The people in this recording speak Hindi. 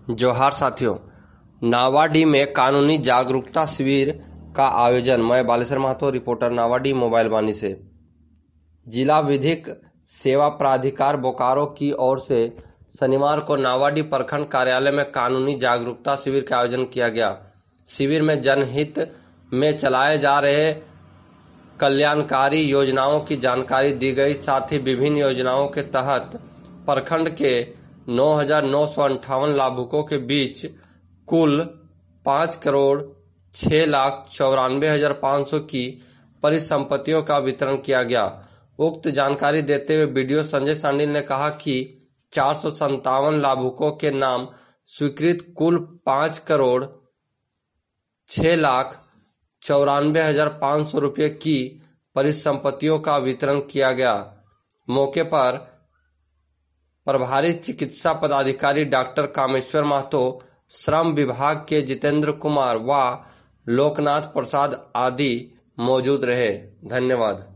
जोहार साथियों, नावाडीह में कानूनी जागरूकता शिविर का आयोजन। मैं बालेश्वर महतो, रिपोर्टर नावाडीह मोबाइल वाणी से। जिला विधिक सेवा प्राधिकार बोकारो की ओर से शनिवार को नावाडीह प्रखंड कार्यालय में कानूनी जागरूकता शिविर का आयोजन किया गया। शिविर में जनहित में चलाए जा रहे कल्याणकारी योजनाओं की जानकारी दी गई। साथ ही विभिन्न योजनाओं के तहत प्रखंड के 9,958 लाभुकों के बीच कुल 5,06,94,500 की परिसंपत्तियों का वितरण किया गया। उक्त जानकारी देते हुए बीडीओ संजय सांडिल ने कहा कि 457 लाभुकों के नाम स्वीकृत कुल 5,06,94,500 रुपये की परिसंपत्तियों का वितरण किया गया। मौके पर प्रभारी चिकित्सा पदाधिकारी डॉक्टर कामेश्वर महतो, श्रम विभाग के जितेंद्र कुमार व लोकनाथ प्रसाद आदि मौजूद रहे। धन्यवाद।